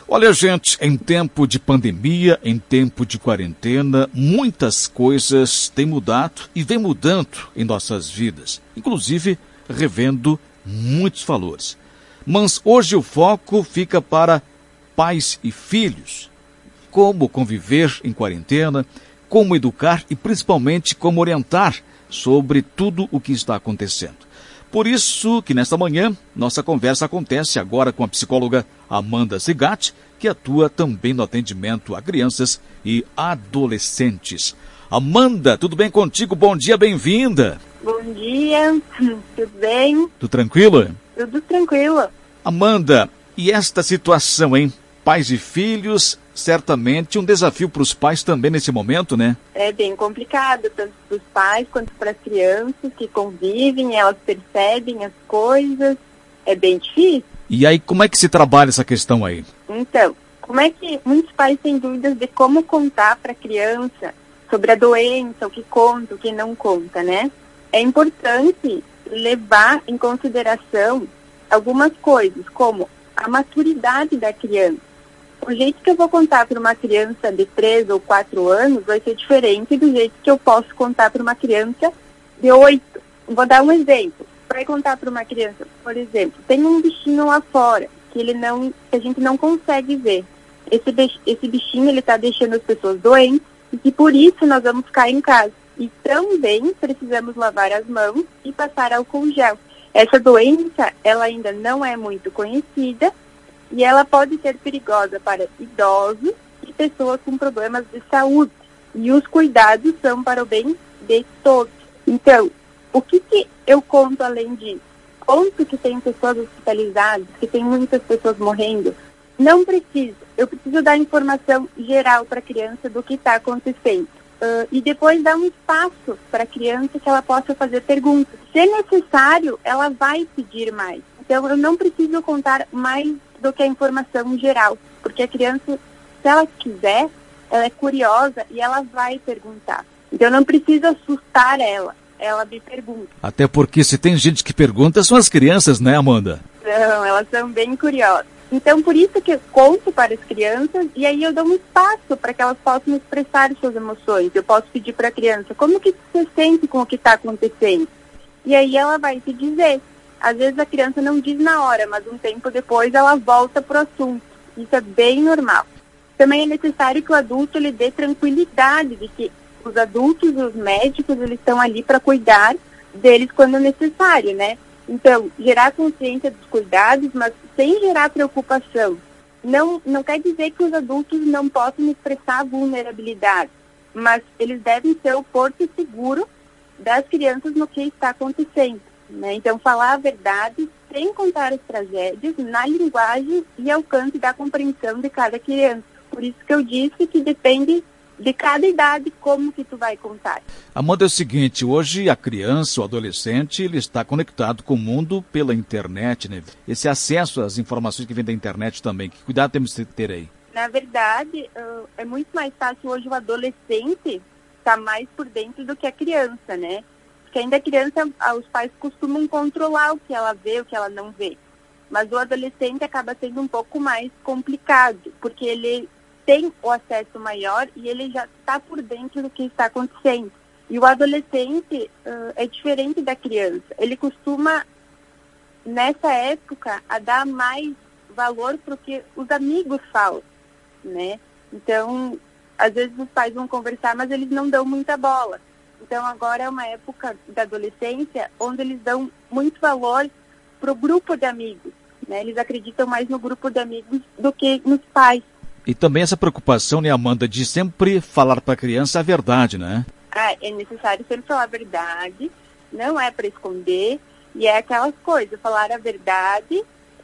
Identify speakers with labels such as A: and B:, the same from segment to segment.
A: Olha, gente, em tempo de pandemia, em tempo de quarentena, muitas coisas têm mudado e vem mudando em nossas vidas, inclusive revendo muitos valores. Mas hoje o foco fica para pais e filhos. Como conviver em quarentena, como educar e principalmente como orientar sobre tudo o que está acontecendo. Por isso que nesta manhã, nossa conversa acontece agora com a psicóloga Amanda Zigatti, que atua também no atendimento a crianças e adolescentes. Amanda, tudo bem contigo? Bom dia, bem-vinda.
B: Bom dia, tudo bem?
A: Tudo tranquilo?
B: Tudo tranquilo.
A: Amanda, e esta situação, hein? Pais e filhos, certamente um desafio para os pais também nesse momento, né?
B: É bem complicado, tanto para os pais quanto para as crianças que convivem, elas percebem as coisas, é bem difícil.
A: E aí, como é que se trabalha essa questão aí?
B: Então, como é que muitos pais têm dúvidas de como contar para a criança sobre a doença, o que conta, o que não conta, né? É importante levar em consideração algumas coisas, como a maturidade da criança. O jeito que eu vou contar para uma criança de 3 ou 4 anos vai ser diferente do jeito que eu posso contar para uma criança de 8. Vou dar um exemplo. Vai contar para uma criança, por exemplo, tem um bichinho lá fora que a gente não consegue ver. Esse bichinho ele está deixando as pessoas doentes e que por isso nós vamos ficar em casa. E também precisamos lavar as mãos e passar álcool gel. Essa doença, ela ainda não é muito conhecida e ela pode ser perigosa para idosos e pessoas com problemas de saúde. E os cuidados são para o bem de todos. Então, o que eu conto além disso? Conto que tem pessoas hospitalizadas, que tem muitas pessoas morrendo. Não preciso. Eu preciso dar informação geral para a criança do que está acontecendo. E depois dar um espaço para a criança que ela possa fazer perguntas. Se é necessário, ela vai pedir mais. Então, eu não preciso contar mais do que a informação geral, porque a criança, se ela quiser, ela é curiosa e ela vai perguntar. Então, eu não preciso assustar ela me pergunta.
A: Até porque se tem gente que pergunta, são as crianças, né, Amanda?
B: Não, elas são bem curiosas. Então, por isso que eu conto para as crianças e aí eu dou um espaço para que elas possam expressar suas emoções. Eu posso pedir para a criança, como que você sente com o que está acontecendo? E aí ela vai te dizer. Às vezes a criança não diz na hora, mas um tempo depois ela volta para o assunto. Isso é bem normal. Também é necessário que o adulto lhe dê tranquilidade de que os adultos e os médicos eles estão ali para cuidar deles quando necessário, né? Então, gerar consciência dos cuidados, mas sem gerar preocupação. Não quer dizer que os adultos não possam expressar vulnerabilidade, mas eles devem ser o porto seguro das crianças no que está acontecendo, né? Então, falar a verdade sem contar as tragédias na linguagem e alcance da compreensão de cada criança. Por isso que eu disse que depende de cada idade, como que tu vai contar.
A: Amanda, é o seguinte, hoje a criança, o adolescente, ele está conectado com o mundo pela internet, né? Esse acesso às informações que vem da internet também, que cuidado temos que ter aí?
B: Na verdade, é muito mais fácil hoje o adolescente estar mais por dentro do que a criança, né? Porque ainda a criança, os pais costumam controlar o que ela vê, o que ela não vê. Mas o adolescente acaba sendo um pouco mais complicado, porque ele tem o acesso maior e ele já está por dentro do que está acontecendo. E o adolescente é diferente da criança. Ele costuma, nessa época, a dar mais valor para o que os amigos falam, né? Então, às vezes os pais vão conversar, mas eles não dão muita bola. Então, agora é uma época da adolescência onde eles dão muito valor para o grupo de amigos, né? Eles acreditam mais no grupo de amigos do que nos pais.
A: E também essa preocupação, né, Amanda, de sempre falar para a criança a verdade, né?
B: É necessário sempre falar a verdade, não é para esconder, e é aquelas coisas, falar a verdade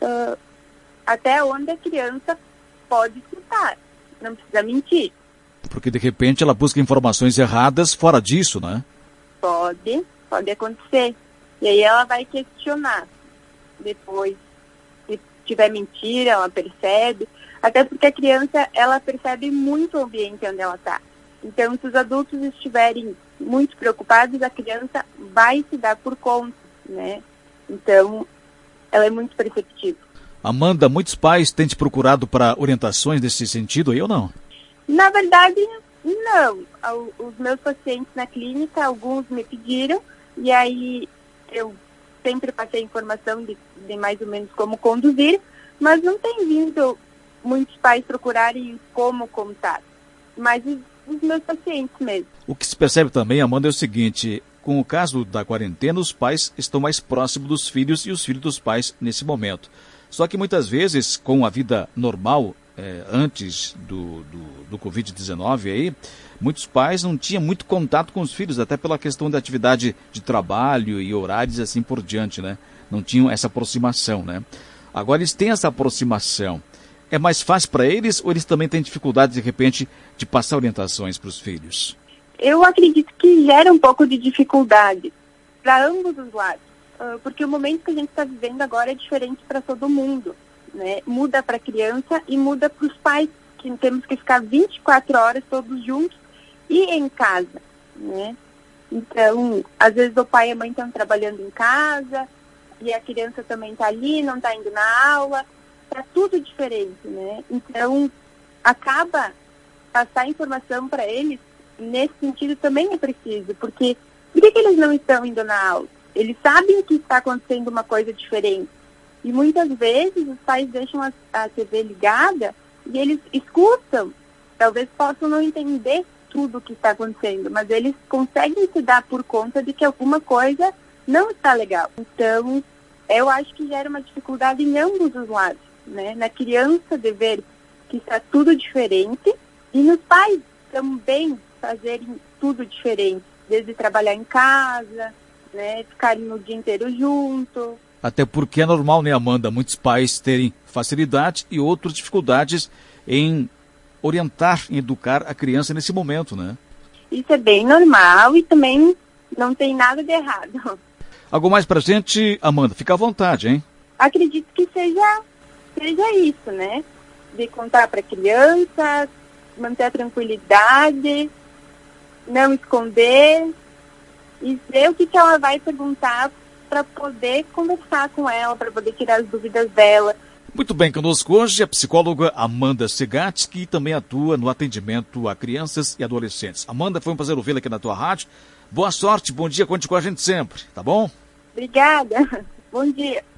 B: até onde a criança pode escutar, não precisa mentir.
A: Porque de repente ela busca informações erradas fora disso, né?
B: Pode acontecer. E aí ela vai questionar depois. Se tiver mentira, ela percebe. Até porque a criança, ela percebe muito o ambiente onde ela está. Então, se os adultos estiverem muito preocupados, a criança vai se dar por conta, né? Então, ela é muito perceptível.
A: Amanda, muitos pais têm te procurado para orientações nesse sentido aí ou não?
B: Na verdade, não. Os meus pacientes na clínica, alguns me pediram, e aí eu sempre passei informação de mais ou menos como conduzir, mas não tem vindo muitos pais procurarem como contar, mas os meus pacientes mesmo.
A: O que se percebe também, Amanda, é o seguinte: com o caso da quarentena, os pais estão mais próximos dos filhos e os filhos dos pais nesse momento. Só que muitas vezes, com a vida normal, antes do Covid-19 aí, muitos pais não tinham muito contato com os filhos, até pela questão da atividade de trabalho e horários assim por diante, né? Não tinham essa aproximação, né? Agora eles têm essa aproximação. É mais fácil para eles ou eles também têm dificuldade, de repente, de passar orientações para os filhos?
B: Eu acredito que gera um pouco de dificuldade para ambos os lados, porque o momento que a gente está vivendo agora é diferente para todo mundo, né? Muda para a criança e muda para os pais, que temos que ficar 24 horas todos juntos e em casa, né? Então, às vezes o pai e a mãe estão trabalhando em casa e a criança também está ali, não está indo na aula, está tudo diferente, né? Então, acaba passar informação para eles, nesse sentido também é preciso, porque por que eles não estão indo na aula? Eles sabem que está acontecendo uma coisa diferente. E muitas vezes os pais deixam a TV ligada e eles escutam. Talvez possam não entender tudo o que está acontecendo, mas eles conseguem se dar por conta de que alguma coisa não está legal. Então, eu acho que gera uma dificuldade em ambos os lados, né? Na criança de ver que está tudo diferente e nos pais também fazerem tudo diferente, desde trabalhar em casa, né, ficarem o dia inteiro junto.
A: Até porque é normal, né, Amanda, muitos pais terem facilidade e outras dificuldades em orientar, em educar a criança nesse momento, né?
B: Isso é bem normal e também não tem nada de errado.
A: Algo mais pra gente, Amanda? Fica à vontade, hein?
B: Acredito que seja isso, né? De contar para a criança, manter a tranquilidade, não esconder e ver o que ela vai perguntar para poder conversar com ela, para poder tirar as dúvidas dela.
A: Muito bem, conosco hoje a psicóloga Amanda Segatti, que também atua no atendimento a crianças e adolescentes. Amanda, foi um prazer ouvi-la aqui na tua rádio. Boa sorte, bom dia, conte com a gente sempre, tá bom?
B: Obrigada, bom dia.